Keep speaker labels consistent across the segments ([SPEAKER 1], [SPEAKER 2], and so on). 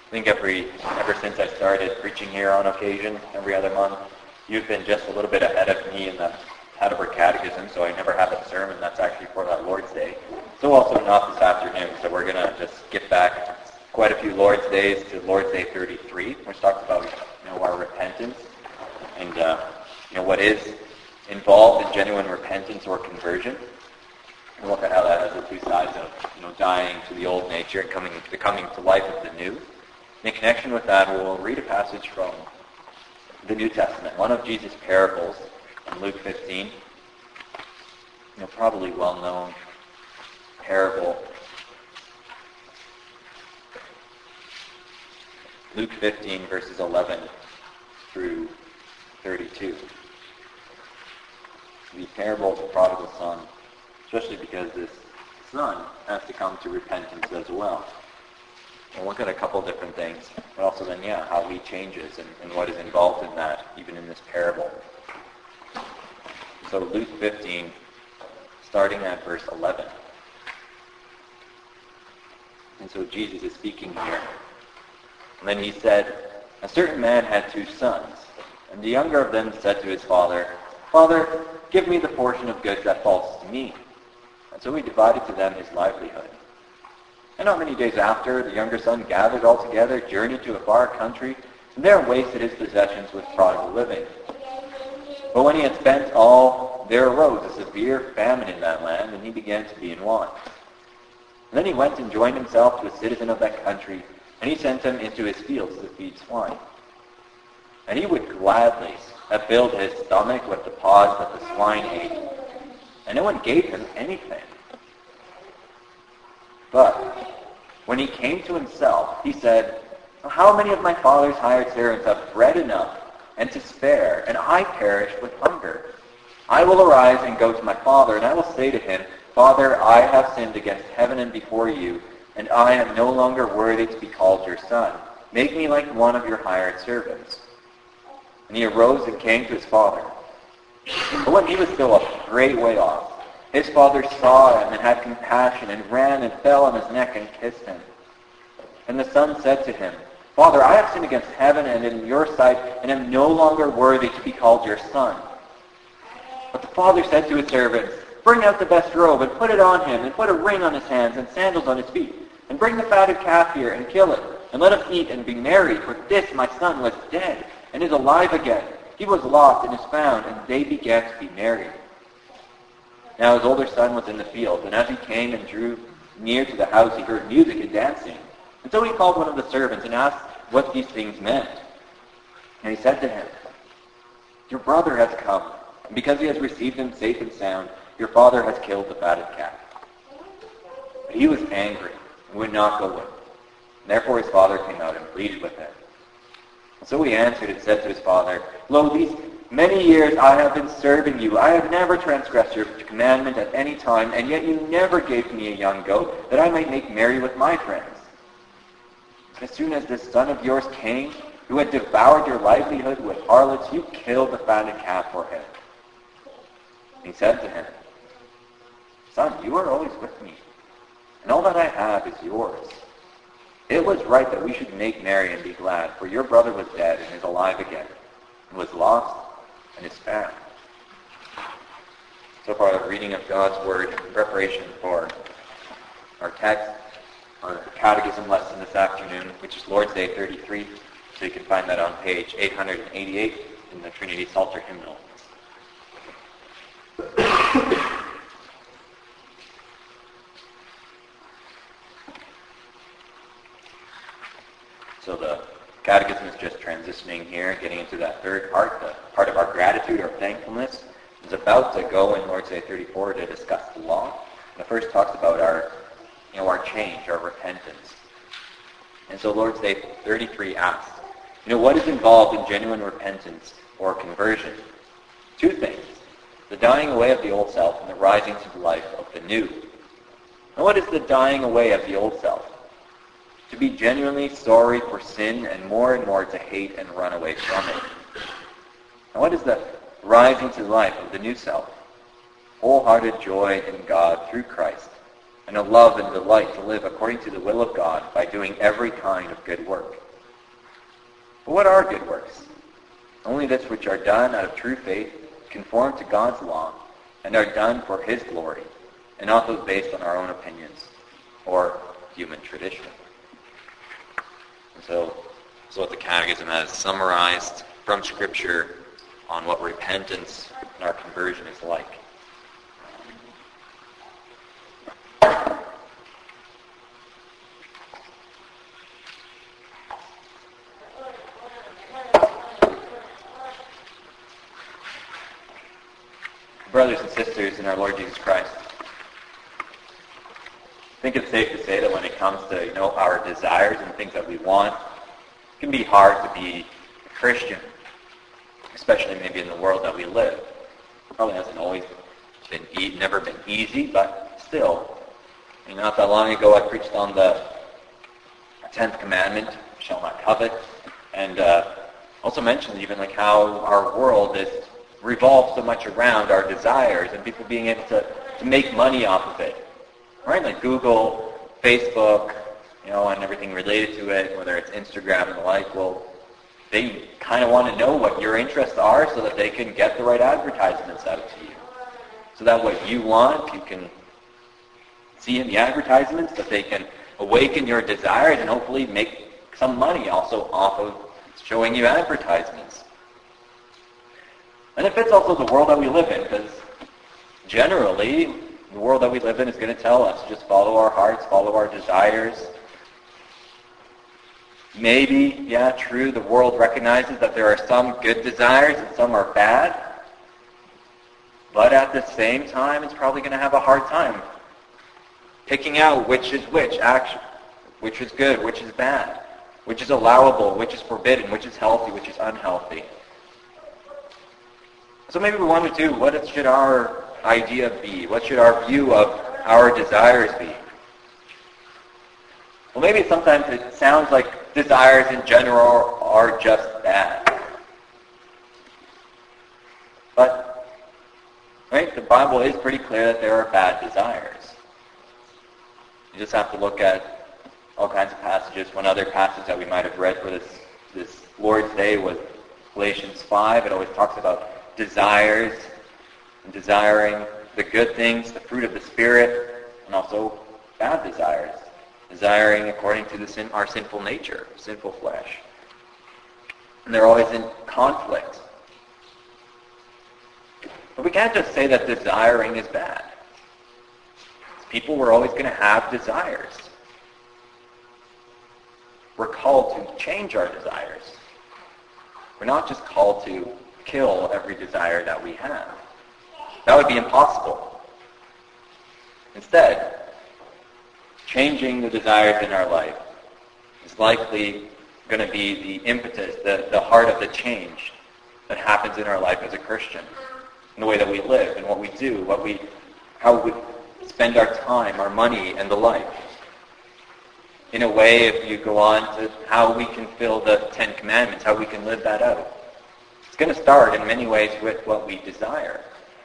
[SPEAKER 1] I think ever since I started preaching here on occasion, every other month, you've been just a little bit ahead of me in the Heidelberg Catechism, so I never have a sermon that's actually for that Lord's Day. So also not this afternoon, so we're going to just skip back quite a few Lord's Days to Lord's Day 33, which talks about our repentance and what is involved in genuine repentance or conversion. We'll look at how that has the two sides of dying to the old nature and coming to life of the new. In connection with that, we'll read a passage from the New Testament, one of Jesus' parables in Luke 15. Probably well-known parable. Luke 15, verses 11 through 32. The parable of the prodigal son, especially because this son has to come to repentance as well. We'll look at a couple different things, but also then, how he changes and what is involved in that, even in this parable. So Luke 15, starting at verse 11. And so Jesus is speaking here. And then he said, "A certain man had 2 sons, and the younger of them said to his father, 'Father, give me the portion of goods that falls to me.' And so he divided to them his livelihood. And not many days after, the younger son gathered all together, journeyed to a far country, and there wasted his possessions with prodigal living. But when he had spent all, there arose a severe famine in that land, and he began to be in want. And then he went and joined himself to a citizen of that country, and he sent him into his fields to feed swine. And he would gladly have filled his stomach with the pods that the swine ate, and no one gave him anything. But when he came to himself, he said, 'How many of my father's hired servants have bread enough and to spare, and I perish with hunger? I will arise and go to my father, and I will say to him, Father, I have sinned against heaven and before you, and I am no longer worthy to be called your son. Make me like one of your hired servants.' And he arose and came to his father. But when he was still a great way off, his father saw him and had compassion and ran and fell on his neck and kissed him. And the son said to him, 'Father, I have sinned against heaven and in your sight, and am no longer worthy to be called your son.' But the father said to his servants, 'Bring out the best robe and put it on him, and put a ring on his hands and sandals on his feet. And bring the fatted calf here and kill it, and let us eat and be merry. For this my son was dead and is alive again. He was lost and is found.' And they began to be merry. Now his older son was in the field, and as he came and drew near to the house, he heard music and dancing. And so he called one of the servants and asked what these things meant. And he said to him, 'Your brother has come, and because he has received him safe and sound, your father has killed the fatted calf.' But he was angry and would not go with him. Therefore his father came out and pleaded with him. And so he answered and said to his father, 'Lo, these many years I have been serving you. I have never transgressed your commandment at any time, and yet you never gave me a young goat, that I might make merry with my friends. As soon as this son of yours came, who had devoured your livelihood with harlots, you killed the fatted calf for him.' He said to him, 'Son, you are always with me, and all that I have is yours. It was right that we should make merry and be glad, for your brother was dead and is alive again, and was lost and is found.'" So far, the reading of God's Word in preparation for our text, our catechism lesson this afternoon, which is Lord's Day 33. So you can find that on page 888 in the Trinity Psalter hymnal. So the catechism is just transitioning here, getting into that third part, the part of our gratitude or thankfulness. It's about to go in Lord's Day 34 to discuss the law. The first talks about our change, our repentance. And so Lord's Day 33 asks, what is involved in genuine repentance or conversion? 2 things: the dying away of the old self and the rising to the life of the new. And what is the dying away of the old self? To be genuinely sorry for sin and more to hate and run away from it. And what is the rising to the life of the new self? Wholehearted joy in God through Christ, and a love and delight to live according to the will of God by doing every kind of good work. But what are good works? Only this which are done out of true faith, conform to God's law, and are done for his glory, and not those based on our own opinions or human tradition. And so this is what the Catechism has summarized from Scripture on what repentance and our conversion is like. Brothers and sisters in our Lord Jesus Christ, I think it's safe to say that when it comes to our desires and things that we want, it can be hard to be a Christian, especially maybe in the world that we live. It probably hasn't always never been easy, but still. Not that long ago I preached on the 10th commandment, shall not covet, and also mentioned even how our world revolves so much around our desires and people being able to make money off of it. Right? Like Google, Facebook, and everything related to it, whether it's Instagram and the like, well, they kind of want to know what your interests are so that they can get the right advertisements out to you. So that what you want, you can see in the advertisements, that they can awaken your desires and hopefully make some money also off of showing you advertisements. And it fits also the world that we live in, because generally the world that we live in is going to tell us to just follow our hearts, follow our desires. Maybe, yeah, true, the world recognizes that there are some good desires and some are bad, but at the same time it's probably going to have a hard time picking out which is which, actually, which is good, which is bad, which is allowable, which is forbidden, which is healthy, which is unhealthy. So maybe we wonder too, what should our idea be? What should our view of our desires be? Well, maybe sometimes it sounds like desires in general are just bad. But, right, the Bible is pretty clear that there are bad desires. You just have to look at all kinds of passages. One other passage that we might have read for this Lord's Day was Galatians 5. It always talks about desires and desiring the good things, the fruit of the Spirit, and also bad desires, desiring according to our sinful nature, sinful flesh. And they're always in conflict. But we can't just say that desiring is bad. People were always going to have desires. We're called to change our desires. We're not just called to kill every desire that we have. That would be impossible. Instead, changing the desires in our life is likely going to be the impetus, the heart of the change that happens in our life as a Christian, in the way that we live and what we do, how we spend our time, our money, and the like. In a way, if you go on to how we can fill the 10 Commandments, how we can live that out, it's going to start in many ways with what we desire.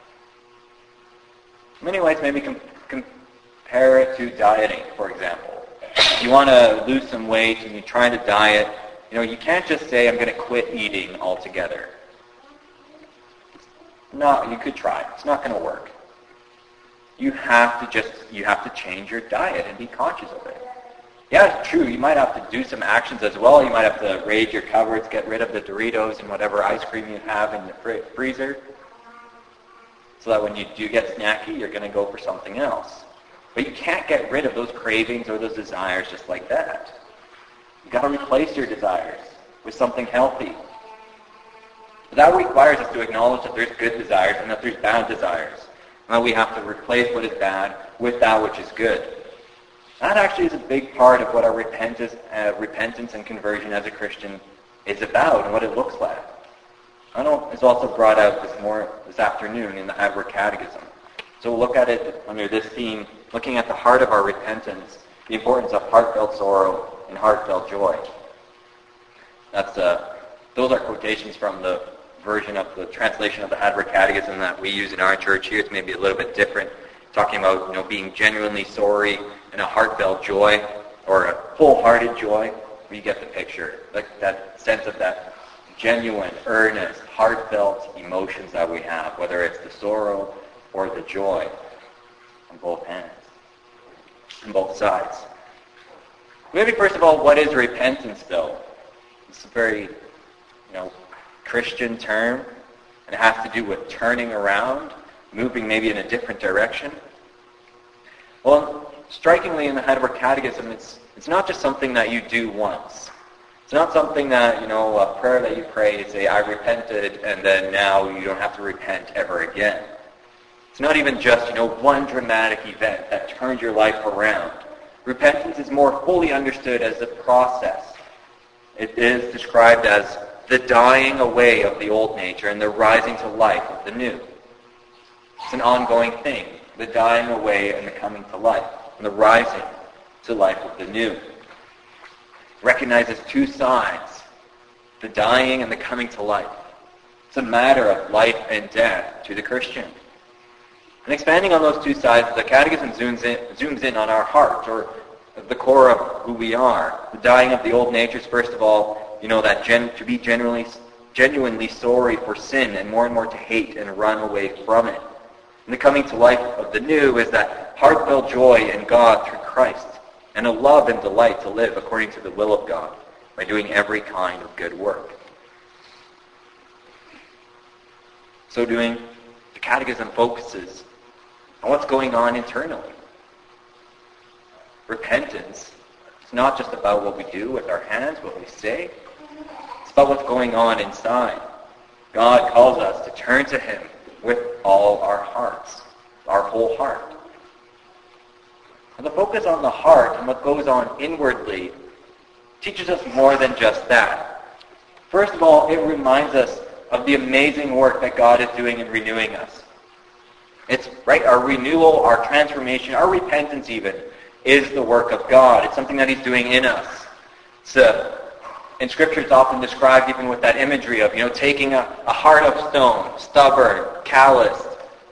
[SPEAKER 1] In many ways, maybe compare it to dieting, for example. If you want to lose some weight and you're trying to diet, you can't just say, I'm going to quit eating altogether. No, you could try. It's not going to work. You have to change your diet and be conscious of it. Yeah, it's true. You might have to do some actions as well. You might have to raid your cupboards, get rid of the Doritos and whatever ice cream you have in the freezer, so that when you do get snacky, you're going to go for something else. But you can't get rid of those cravings or those desires just like that. You've got to replace your desires with something healthy. But that requires us to acknowledge that there's good desires and that there's bad desires. And that we have to replace what is bad with that which is good. That actually is a big part of what our repentance and conversion as a Christian is about and what it looks like. I know it's also brought out this afternoon in the Advert Catechism. So we'll look at it under this theme, looking at the heart of our repentance, the importance of heartfelt sorrow and heartfelt joy. Those are quotations from the version of the translation of the Advert Catechism that we use in our church here. It's maybe a little bit different talking about being genuinely sorry and a heartfelt joy, or a wholehearted joy. We get the picture, like that sense of that genuine, earnest, heartfelt emotions that we have, whether it's the sorrow or the joy, on both hands, on both sides. Maybe first of all, what is repentance, though? It's a very, Christian term, and it has to do with turning around, moving maybe in a different direction. Well, strikingly in the Heidelberg Catechism, it's not just something that you do once. It's not something that, a prayer that you pray, you say, I repented, and then now you don't have to repent ever again. It's not even just, one dramatic event that turned your life around. Repentance is more fully understood as a process. It is described as the dying away of the old nature and the rising to life of the new. It's an ongoing thing, the dying away and the coming to life, and the rising to life of the new. It recognizes two sides, the dying and the coming to life. It's a matter of life and death to the Christian. And expanding on those two sides, the Catechism zooms in on our heart, or the core of who we are. The dying of the old nature is, first of all, that to be genuinely sorry for sin, and more to hate and run away from it. And the coming to life of the new is that heartfelt joy in God through Christ, and a love and delight to live according to the will of God by doing every kind of good work. So doing, the Catechism focuses on what's going on internally. Repentance is not just about what we do with our hands, what we say. It's about what's going on inside. God calls us to turn to Him with all our hearts, our whole heart. And the focus on the heart and what goes on inwardly teaches us more than just that. First of all, it reminds us of the amazing work that God is doing in renewing us. It's right, our renewal, our transformation, our repentance even, is the work of God. It's something that He's doing in us. In Scripture, it's often described even with that imagery of, taking a heart of stone, stubborn, calloused,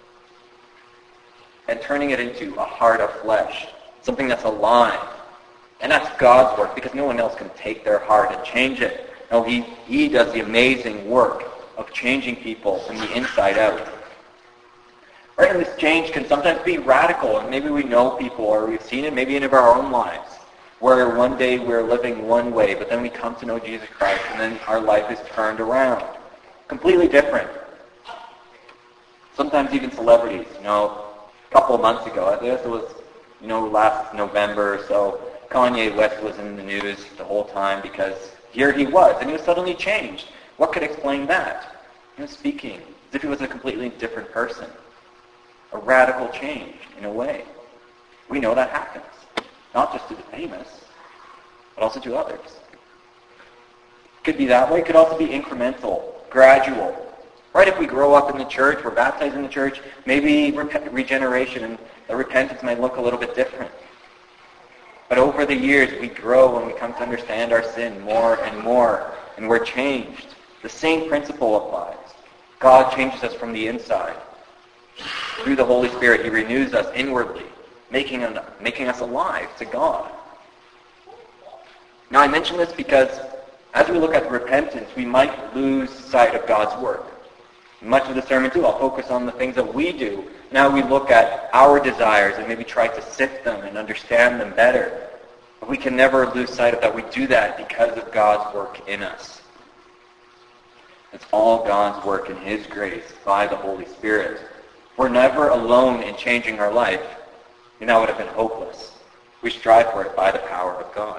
[SPEAKER 1] and turning it into a heart of flesh, something that's alive. And that's God's work, because no one else can take their heart and change it. No, He does the amazing work of changing people from the inside out. Right, and this change can sometimes be radical, and maybe we know people, or we've seen it maybe in our own lives, where one day we're living one way, but then we come to know Jesus Christ, and then our life is turned around. Completely different. Sometimes even celebrities, a couple of months ago, I guess it was, last November or so, Kanye West was in the news the whole time because here he was, and he was suddenly changed. What could explain that? He was speaking as if he was a completely different person. A radical change, in a way. We know that happens. Not just to the famous, but also to others. It could be that way. It could also be incremental, gradual. Right, if we grow up in the church, we're baptized in the church, maybe regeneration and the repentance might look a little bit different. But over the years, we grow and we come to understand our sin more and more, and we're changed. The same principle applies. God changes us from the inside. Through the Holy Spirit, He renews us inwardly, making us alive to God. Now, I mention this because as we look at repentance, we might lose sight of God's work. Much of the sermon, too, I'll focus on the things that we do. Now we look at our desires and maybe try to sift them and understand them better. But we can never lose sight of that. We do that because of God's work in us. It's all God's work in His grace by the Holy Spirit. We're never alone in changing our life. That would have been hopeless. We strive for it by the power of God.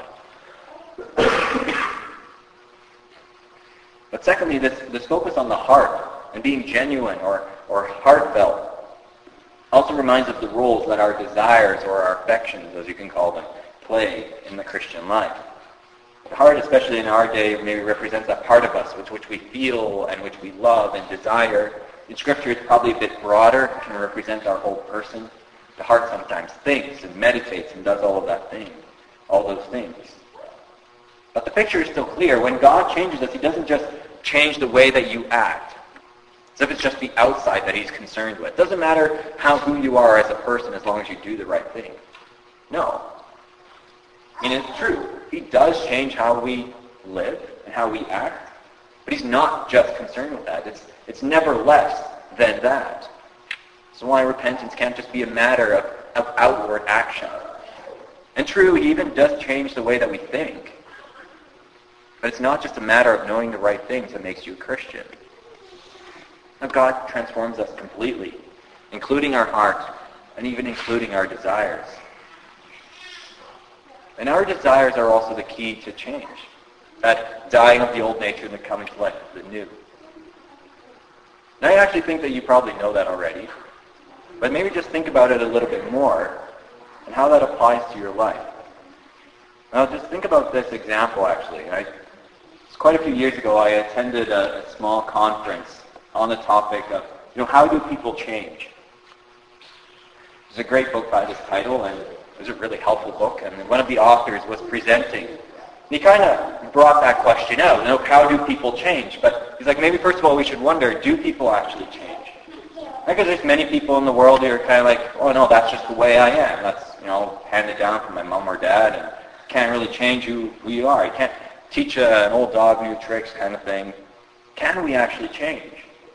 [SPEAKER 1] But secondly, this focus on the heart and being genuine or heartfelt also reminds us of the roles that our desires or our affections, as you can call them, play in the Christian life. The heart, especially in our day, maybe represents that part of us which we feel and which we love and desire. In Scripture, it's probably a bit broader. It can represent our whole person. The heart sometimes thinks and meditates and does all those things. But the picture is still clear. When God changes us, He doesn't just change the way that you act. As if it's just the outside that he's concerned with. Doesn't matter who you are as a person as long as you do the right thing. No. I mean, it's true. He does change how we live and how we act, but he's not just concerned with that. It's never less than that. So why repentance can't just be a matter of outward action. And true, he even does change the way that we think. But it's not just a matter of knowing the right things that makes you a Christian. Now, God transforms us completely, including our heart, and even including our desires. And our desires are also the key to change. That dying of the old nature and the coming to life of the new. And I actually think that you probably know that already. But maybe just think about it a little bit more and how that applies to your life. Now just think about this example actually. It's quite a few years ago I attended a small conference on the topic of, how do people change? There's a great book by this title, and it was a really helpful book, and one of the authors was presenting. And he kind of brought that question out, how do people change? But he's like, maybe first of all we should wonder, do people actually change? Because there's many people in the world who are kind of like, oh no, that's just the way I am. That's, handed down from my mom or dad, and can't really change who you are. You can't teach an old dog new tricks kind of thing. Can we actually change?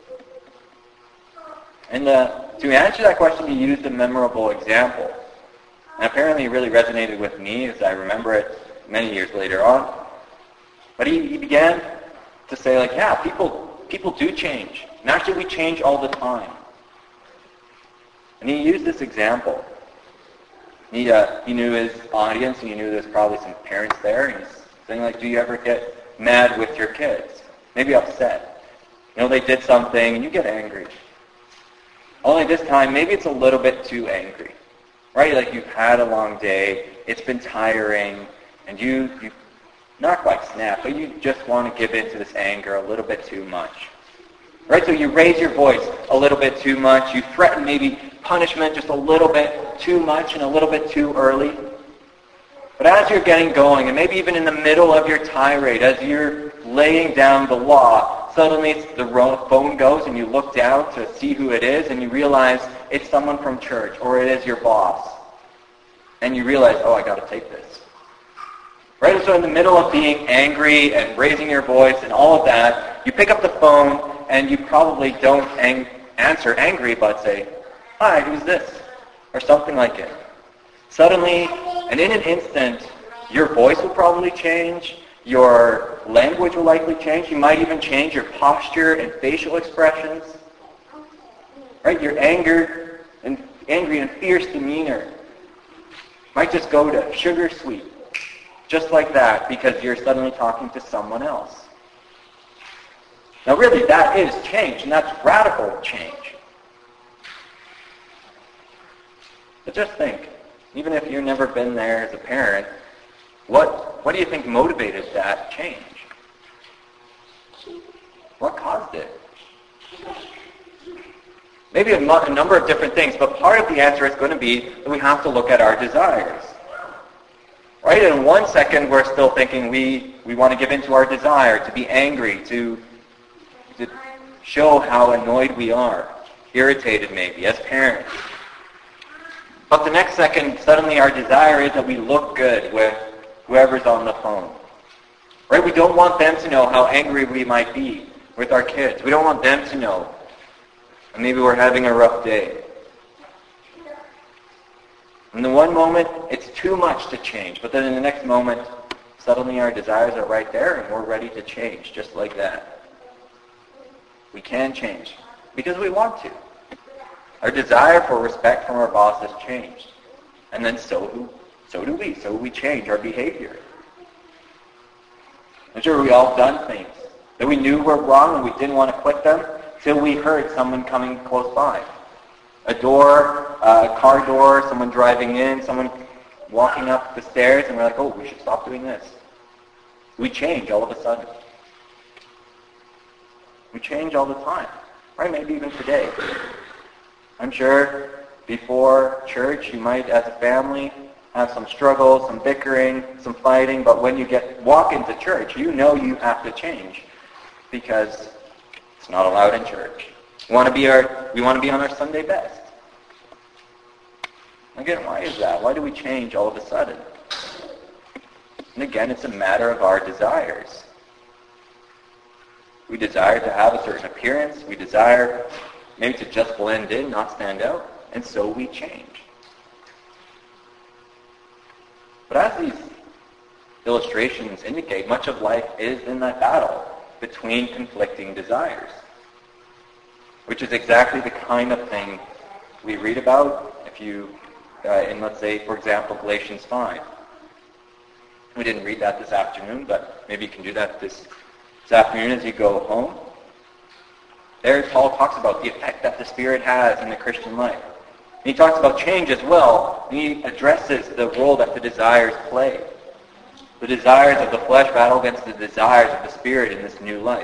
[SPEAKER 1] And to answer that question, he used a memorable example. And apparently it really resonated with me as I remember it many years later on. But he began to say, people do change. And actually we change all the time. And he used this example. He knew his audience, and he knew there's probably some parents there. And he's saying, do you ever get mad with your kids? Maybe upset. They did something, and you get angry. Only this time, maybe it's a little bit too angry. Right? Like you've had a long day, it's been tiring, and you not quite snap, but you just want to give in to this anger a little bit too much. Right? So you raise your voice a little bit too much, you threaten maybe punishment just a little bit too much and a little bit too early. But as you're getting going, and maybe even in the middle of your tirade, as you're laying down the law, suddenly the phone goes and you look down to see who it is, and you realize it's someone from church, or it is your boss. And you realize, I got to take this. Right? And so in the middle of being angry and raising your voice and all of that, you pick up the phone and you probably don't answer angry, but say, hi, who's this? Or something like it. Suddenly, and in an instant, your voice will probably change, your language will likely change, you might even change your posture and facial expressions. Right? Your angry and fierce demeanor might just go to sugar sweet, just like that, because you're suddenly talking to someone else. Now really, that is change, and that's radical change. But just think, even if you've never been there as a parent, what do you think motivated that change? What caused it? Maybe a number of different things, but part of the answer is going to be that we have to look at our desires. Right? In 1 second, we're still thinking we want to give in to our desire, to be angry, to show how annoyed we are, irritated maybe, as parents. But the next second, suddenly our desire is that we look good with whoever's on the phone. Right? We don't want them to know how angry we might be with our kids. We don't want them to know. And maybe we're having a rough day. In the one moment, it's too much to change. But then in the next moment, suddenly our desires are right there and we're ready to change, just like that. We can change because we want to. Our desire for respect from our boss has changed. And then so do we. So we change our behavior. I'm sure we all done things that we knew were wrong and we didn't want to quit them till we heard someone coming close by. A car door, someone driving in, someone walking up the stairs, and we're like, we should stop doing this. We change all of a sudden. We change all the time. Right? Maybe even today. I'm sure before church you might, as a family, have some struggles, some bickering, some fighting, but when you walk into church, you know you have to change because it's not allowed in church. We want to be on our Sunday best. Again, why is that? Why do we change all of a sudden? And again, it's a matter of our desires. We desire to have a certain appearance. We desire maybe to just blend in, not stand out. And so we change. But as these illustrations indicate, much of life is in that battle between conflicting desires, which is exactly the kind of thing we read about if you, in let's say, for example, Galatians 5. We didn't read that this afternoon, but maybe you can do that this afternoon as you go home. There Paul talks about the effect that the Spirit has in the Christian life. And he talks about change as well, and he addresses the role that the desires play. The desires of the flesh battle against the desires of the Spirit in this new life.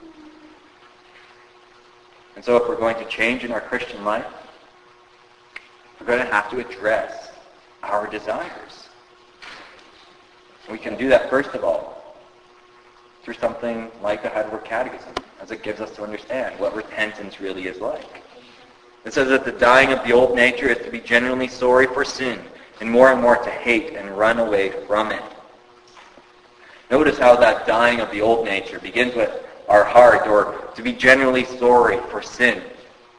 [SPEAKER 1] And so if we're going to change in our Christian life, we're going to have to address our desires. We can do that, first of all, through something like the Heidelberg Catechism, as it gives us to understand what repentance really is like. It says that the dying of the old nature is to be genuinely sorry for sin, and more to hate and run away from it. Notice how that dying of the old nature begins with our heart, or to be genuinely sorry for sin. It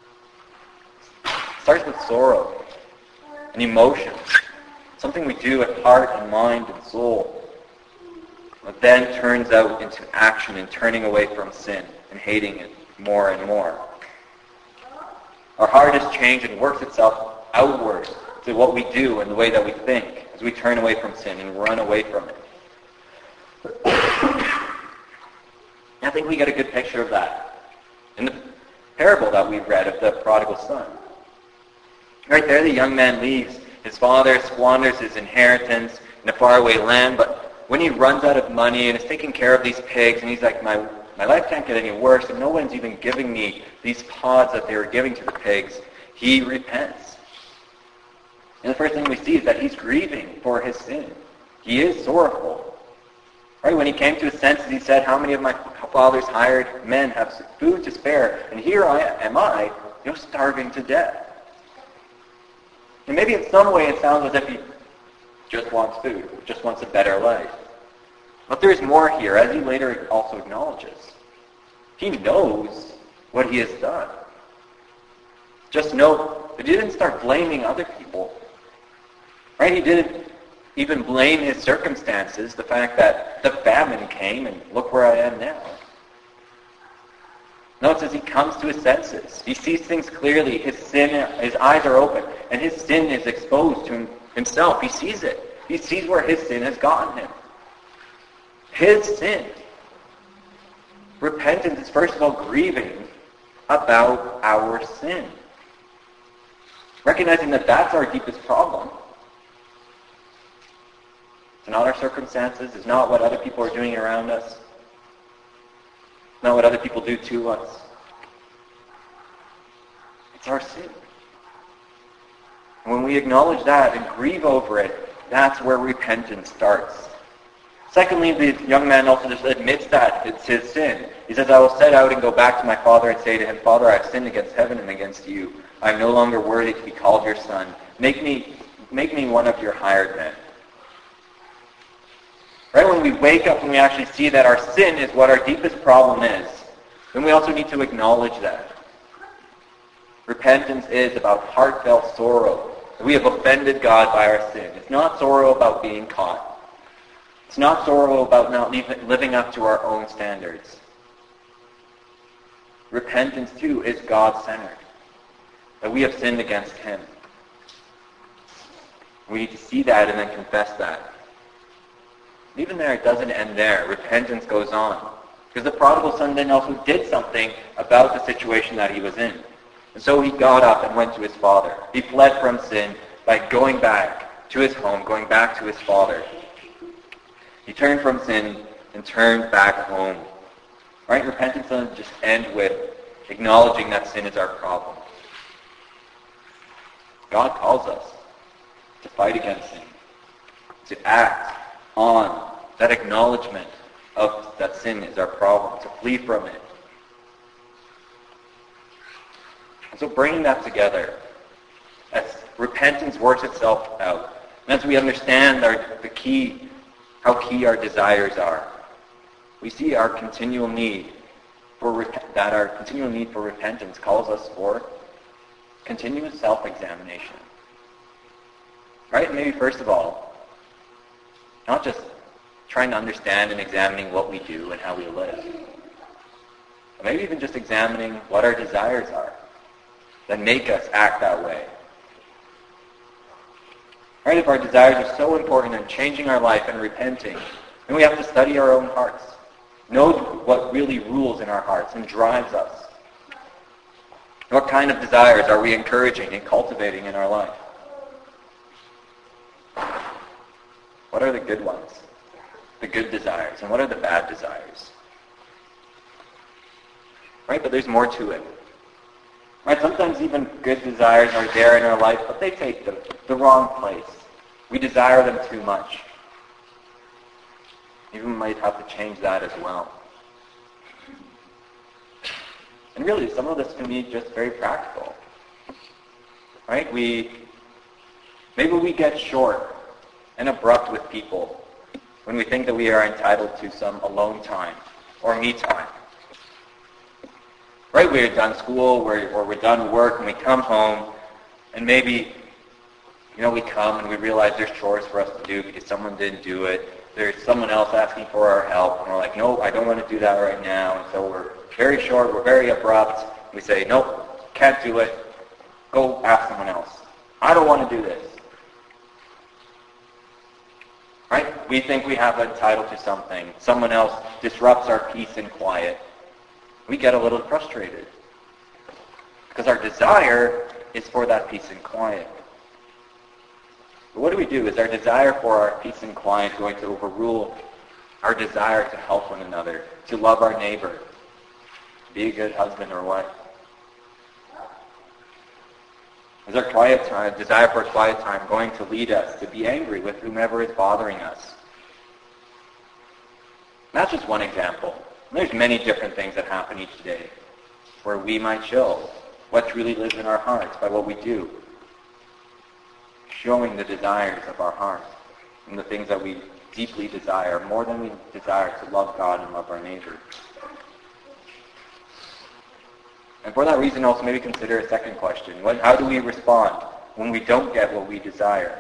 [SPEAKER 1] starts with sorrow and emotion, something we do with heart and mind and soul, but then turns out into action and turning away from sin and hating it more and more. Our heart is changed and works itself outward to what we do and the way that we think as we turn away from sin and run away from it. I think we get a good picture of that in the parable that we read of the prodigal son. Right there, the young man leaves. His father squanders his inheritance in a faraway land, but when he runs out of money and is taking care of these pigs, and he's like, my life can't get any worse, and no one's even giving me these pods that they were giving to the pigs, he repents. And the first thing we see is that he's grieving for his sin. He is sorrowful. Right? When he came to his senses, he said, how many of my father's hired men have food to spare, and here am I, starving to death. And maybe in some way it sounds as if he just wants food, just wants a better life. But there's more here, as he later also acknowledges. He knows what he has done. Just note that he didn't start blaming other people. Right? He didn't even blame his circumstances, the fact that the famine came and look where I am now. Notice as he comes to his senses, he sees things clearly. His eyes are open, and his sin is exposed to himself. He sees it. He sees where his sin has gotten him. His sin. Repentance is first of all grieving about our sin. Recognizing that that's our deepest problem. It's not our circumstances. It's not what other people are doing around us. It's not what other people do to us. It's our sin. And when we acknowledge that and grieve over it, that's where repentance starts. Secondly, the young man also just admits that it's his sin. He says, I will set out and go back to my father and say to him, Father, I have sinned against heaven and against you. I am no longer worthy to be called your son. Make me one of your hired men. Right? When we wake up and we actually see that our sin is what our deepest problem is, then we also need to acknowledge that. Repentance is about heartfelt sorrow. We have offended God by our sin. It's not sorrow about being caught. It's not sorrow about not living up to our own standards. Repentance, too, is God-centered. That we have sinned against him. We need to see that and then confess that. Even there, it doesn't end there. Repentance goes on. Because the prodigal son then also did something about the situation that he was in. And so he got up and went to his father. He fled from sin by going back to his home, going back to his father. He turned from sin and turned back home. Right? Repentance doesn't just end with acknowledging that sin is our problem. God calls us to fight against sin, to act on that acknowledgement of that sin is our problem, to flee from it. so bringing that together, as repentance works itself out, and as we understand how key our desires are, we see our continual need for repentance calls us for continuous self-examination. Right? Maybe first of all, not just trying to understand and examining what we do and how we live, but maybe even just examining what our desires are that make us act that way. Right? If our desires are so important in changing our life and repenting, then we have to study our own hearts, know what really rules in our hearts and drives us. What kind of desires are we encouraging and cultivating in our life? What are the good ones? The good desires. And what are the bad desires? Right? But there's more to it. Right? Sometimes even good desires are there in our life, but they take the wrong place. We desire them too much. Even we might have to change that as well. And really, some of this can be just very practical. Right? Maybe we get short and abrupt with people when we think that we are entitled to some alone time or me time. Right? We're done school or we're done work and we come home and maybe, we come and we realize there's chores for us to do because someone didn't do it. There's someone else asking for our help and we're like, no, I don't want to do that right now. And so we're very short, we're very abrupt. We say, nope, can't do it. Go ask someone else. I don't want to do this. Right? We think we have entitled to something. Someone else disrupts our peace and quiet. We get a little frustrated because our desire is for that peace and quiet. But what do? Is our desire for our peace and quiet going to overrule our desire to help one another, to love our neighbor, to be a good husband or wife? Is our quiet time, desire for a quiet time, going to lead us to be angry with whomever is bothering us? And that's just one example. And there's many different things that happen each day where we might show what truly lives in our hearts by what we do, showing the desires of our heart and the things that we deeply desire more than we desire to love God and love our neighbor. And for that reason, also maybe consider a second question. How do we respond when we don't get what we desire?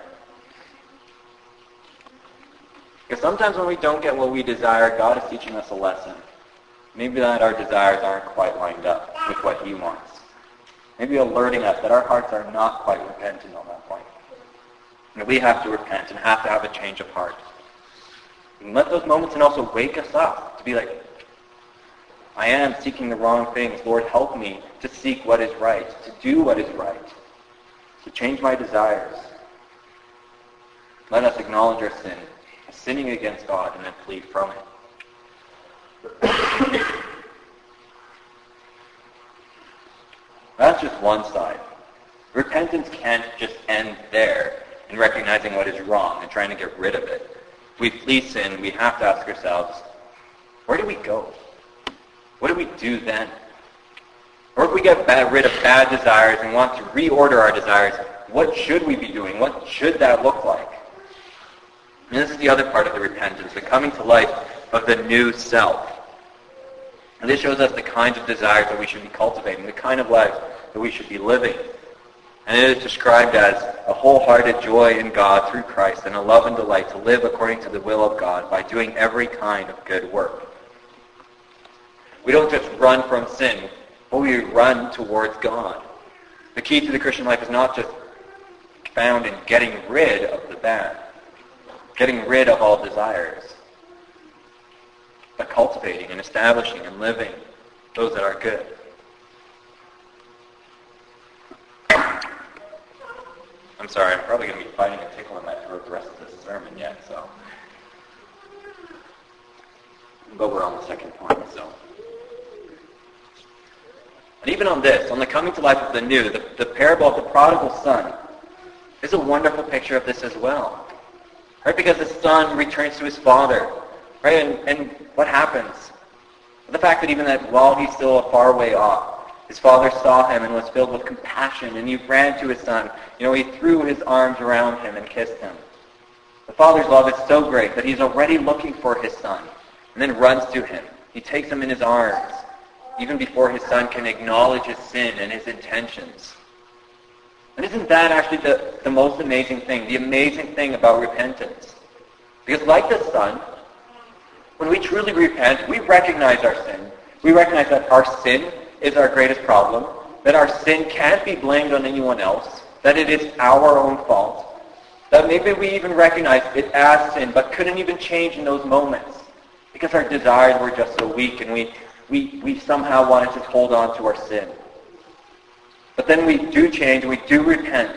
[SPEAKER 1] Because sometimes when we don't get what we desire, God is teaching us a lesson. Maybe that our desires aren't quite lined up with what He wants. Maybe alerting us that our hearts are not quite repentant on that point. And we have to repent and have to have a change of heart. And let those moments and also wake us up to be like, I am seeking the wrong things. Lord, help me to seek what is right, to do what is right, to change my desires. Let us acknowledge our sin, sinning against God, and then flee from it. That's just one side. Repentance can't just end there in recognizing what is wrong and trying to get rid of it. If we flee sin, we have to ask ourselves, where do we go? What do we do then? Or if we get rid of bad desires and want to reorder our desires, what should we be doing? What should that look like? And this is the other part of the repentance, the coming to life of the new self. And this shows us the kinds of desires that we should be cultivating, the kind of life that we should be living. And it is described as a wholehearted joy in God through Christ and a love and delight to live according to the will of God by doing every kind of good work. We don't just run from sin, but we run towards God. The key to the Christian life is not just found in getting rid of the bad, getting rid of all desires, but cultivating and establishing and living those that are good. I'm sorry, I'm probably going to be fighting a tickle in my throat the rest of this sermon yet, so. But we're on the second point, so. And even on this, on the coming to life of the new, the parable of the prodigal son is a wonderful picture of this as well. Right? Because the son returns to his father. Right? And what happens? The fact that even that while he's still a far way off, His father saw him and was filled with compassion, and he ran to his son. He threw his arms around him and kissed him. The father's love is so great that he's already looking for his son and then runs to him. He takes him in his arms even before his son can acknowledge his sin and his intentions. And isn't that actually the most amazing thing, the amazing thing about repentance? Because like the son, when we truly repent, we recognize our sin. We recognize that our sin is our greatest problem, that our sin can't be blamed on anyone else, that it is our own fault, that maybe we even recognize it as sin, but couldn't even change in those moments because our desires were just so weak and we somehow wanted to hold on to our sin. But then we do change, we do repent.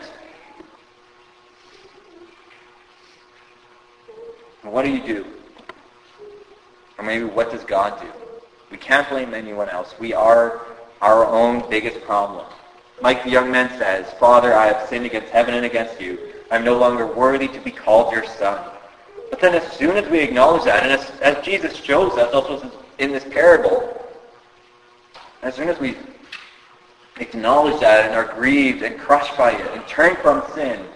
[SPEAKER 1] And what do? Or maybe what does God do? We can't blame anyone else. We are our own biggest problem. Like the young man says, Father, I have sinned against heaven and against you. I am no longer worthy to be called your son. But then as soon as we acknowledge that, and as Jesus shows us also in this parable, as soon as we acknowledge that and are grieved and crushed by it and turn from sin,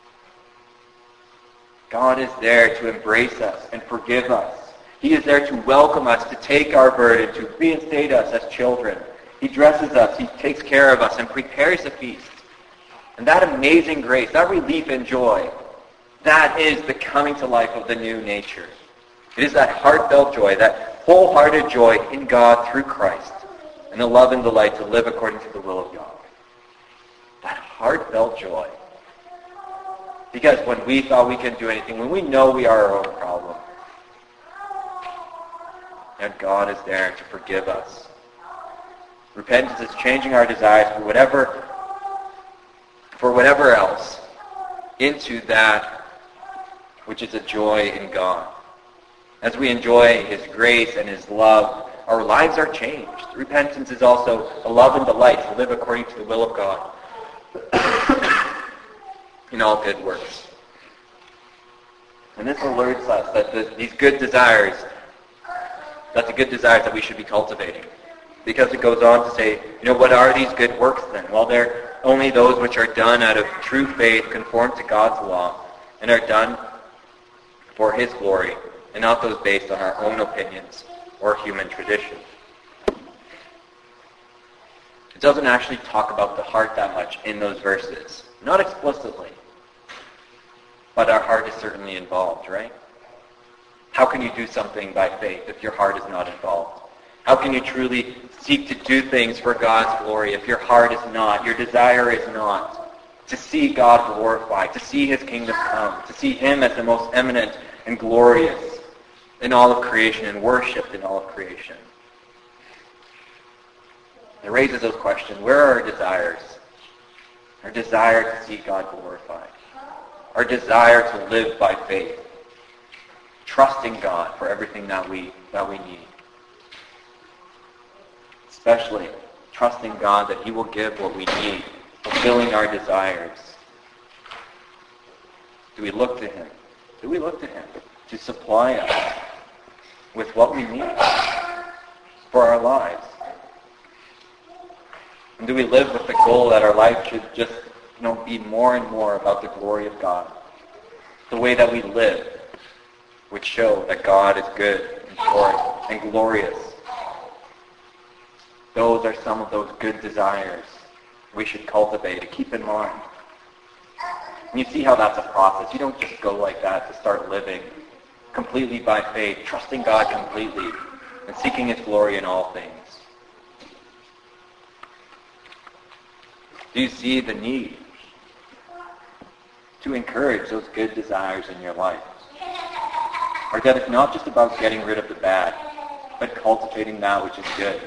[SPEAKER 1] God is there to embrace us and forgive us. He is there to welcome us, to take our burden, to reinstate us as children. He dresses us, he takes care of us, and prepares a feast. And that amazing grace, that relief and joy, that is the coming to life of the new nature. It is that heartfelt joy, that wholehearted joy in God through Christ, and the love and delight to live according to the will of God. That heartfelt joy. Because when we thought we couldn't do anything, when we know we are our own problem, and God is there to forgive us. Repentance is changing our desires for whatever else into that which is a joy in God. As we enjoy his grace and his love, our lives are changed. Repentance is also a love and delight to live according to the will of God in all good works. And this alerts us that these good desires, that's the good desires that we should be cultivating. Because it goes on to say, what are these good works then? Well, they're only those which are done out of true faith, conform to God's law, and are done for his glory, and not those based on our own opinions or human tradition. It doesn't actually talk about the heart that much in those verses. Not explicitly. But our heart is certainly involved, right? How can you do something by faith if your heart is not involved? How can you truly seek to do things for God's glory if your heart is not, your desire is not to see God glorified, to see his kingdom come, to see him as the most eminent and glorious in all of creation and worshipped in all of creation? It raises those questions. Where are our desires? Our desire to see God glorified. Our desire to live by faith. Trusting God for everything that we need. Especially trusting God that he will give what we need, fulfilling our desires. Do we look to him? Do we look to him to supply us with what we need for our lives? And do we live with the goal that our life should just, be more and more about the glory of God? The way that we live would show that God is good and short and glorious. Those are some of those good desires we should cultivate, to keep in mind. And you see how that's a process. You don't just go like that to start living completely by faith, trusting God completely, and seeking his glory in all things. Do you see the need to encourage those good desires in your life? Or that it's not just about getting rid of the bad, but cultivating that which is good.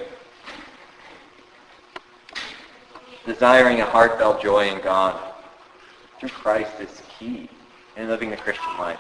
[SPEAKER 1] Desiring a heartfelt joy in God through Christ is key in living the Christian life.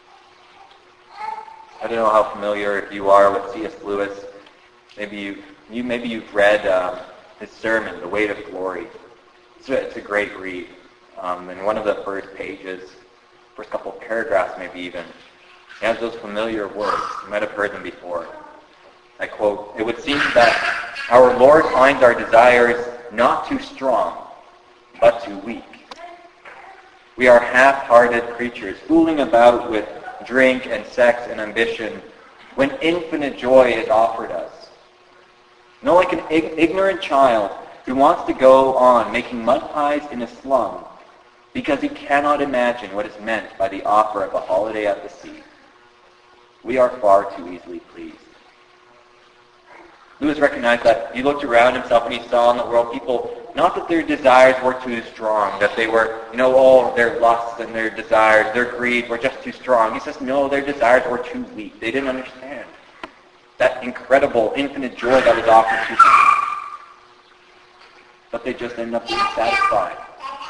[SPEAKER 1] I don't know how familiar you are with C.S. Lewis. Maybe you've read his sermon, The Weight of Glory. It's a great read. In one of the first pages, first couple of paragraphs maybe even, it has those familiar words. You might have heard them before. I quote, "It would seem that Our Lord finds our desires not too strong, but too weak. We are half-hearted creatures, fooling about with drink and sex and ambition when infinite joy is offered us. Like an ignorant child who wants to go on making mud pies in a slum because he cannot imagine what is meant by the offer of a holiday at the sea. We are far too easily pleased. Lewis recognized that he looked around himself and he saw in the world people, not that their desires were too strong, that they were, all their lusts and their desires, their greed were just too strong. He says, no, their desires were too weak. They didn't understand that incredible, infinite joy that was offered to them. But they just ended up being satisfied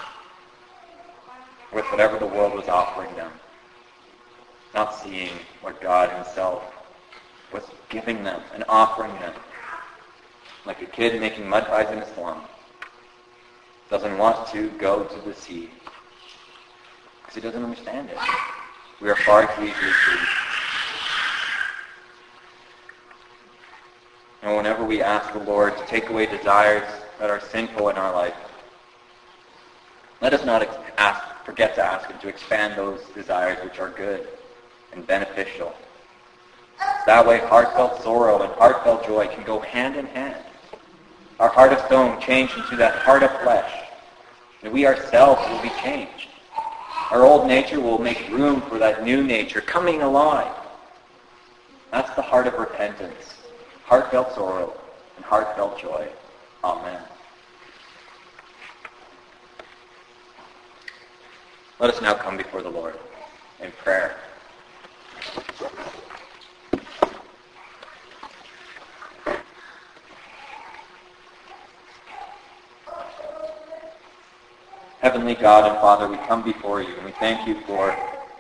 [SPEAKER 1] with whatever the world was offering them, not seeing what God himself was giving them and offering them. Like a kid making mud pies in a slum. Doesn't want to go to the sea because he doesn't understand it. We are far too easily pleased. And whenever we ask the Lord to take away desires that are sinful in our life, let us not forget to ask him to expand those desires which are good and beneficial. That way heartfelt sorrow and heartfelt joy can go hand in hand. Our heart of stone changed into that heart of flesh. And we ourselves will be changed. Our old nature will make room for that new nature coming alive. That's the heart of repentance, heartfelt sorrow, and heartfelt joy. Amen. Let us now come before the Lord in prayer. Heavenly God and Father, we come before you and we thank you for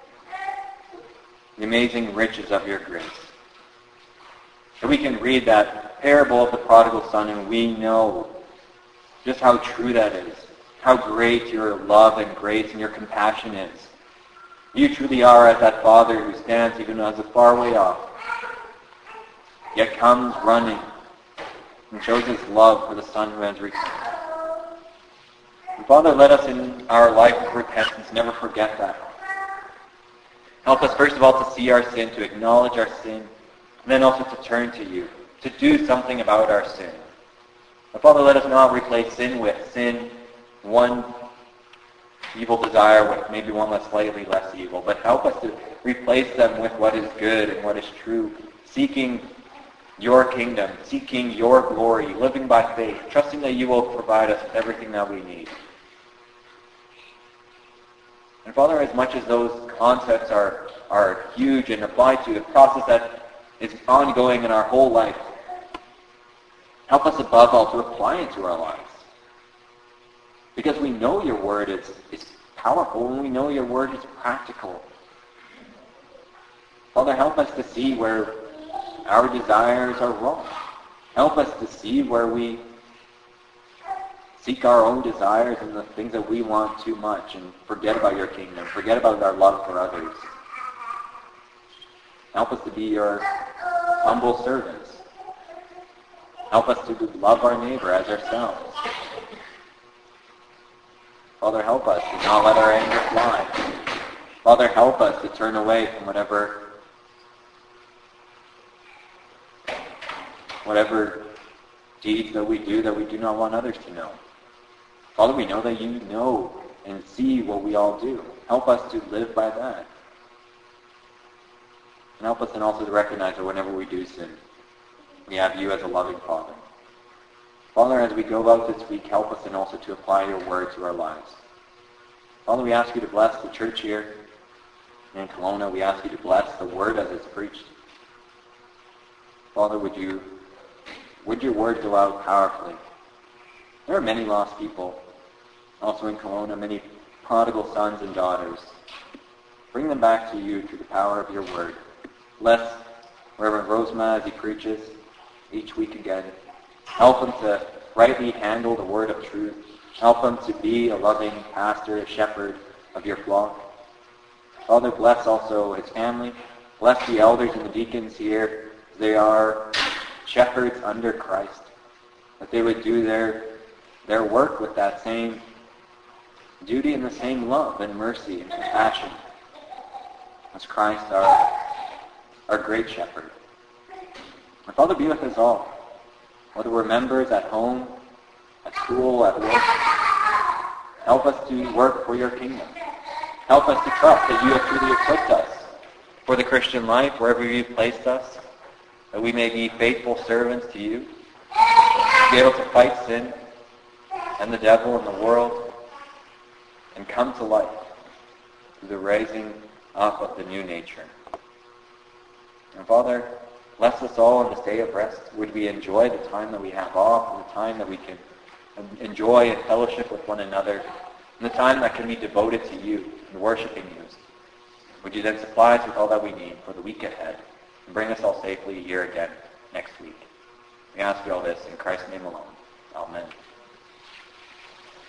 [SPEAKER 1] the amazing riches of your grace. That we can read that parable of the prodigal son and we know just how true that is, how great your love and grace and your compassion is. You truly are as that Father who stands even as a far way off, yet comes running and shows his love for the Son who has returned. And Father, let us in our life of repentance never forget that. Help us first of all to see our sin, to acknowledge our sin, and then also to turn to you, to do something about our sin. And Father, let us not replace sin with sin, one evil desire with maybe one that's slightly less evil, but help us to replace them with what is good and what is true, seeking your kingdom, seeking your glory, living by faith, trusting that you will provide us with everything that we need. And Father, as much as those concepts are huge and apply to a process that is ongoing in our whole life, help us above all to apply it to our lives. Because we know your word is powerful and we know your word is practical. Father, help us to see where our desires are wrong. Help us to see where we seek our own desires and the things that we want too much and forget about your kingdom, forget about our love for others. Help us to be your humble servants. Help us to love our neighbor as ourselves. Father, help us to not let our anger fly. Father, help us to turn away from whatever deeds that we do not want others to know. Father, we know that you know and see what we all do. Help us to live by that. And help us then also to recognize that whenever we do sin, we have you as a loving Father. Father, as we go about this week, help us then also to apply your word to our lives. Father, we ask you to bless the church here in Kelowna. We ask you to bless the word as it's preached. Father, would your word go out powerfully? There are many lost people also in Kelowna, many prodigal sons and daughters. Bring them back to you through the power of your word. Bless Reverend Rosema as he preaches each week again. Help him to rightly handle the word of truth. Help him to be a loving pastor, a shepherd of your flock. Father, bless also his family. Bless the elders and the deacons here. They are shepherds under Christ. that they would do their work with that same duty and the same love and mercy and compassion as Christ, our great shepherd. And Father, be with us all, whether we're members at home, at school, at work. Help us to work for your kingdom. Help us to trust that you have truly equipped us for the Christian life, wherever you've placed us, that we may be faithful servants to you, to be able to fight sin and the devil and the world, and come to life through the raising up of the new nature. And Father, bless us all on this day of rest. Would we enjoy the time that we have off, and the time that we can enjoy and fellowship with one another, and the time that can be devoted to you and worshiping you. Would you then supply us with all that we need for the week ahead and bring us all safely here again next week? We ask you all this in Christ's name alone. Amen.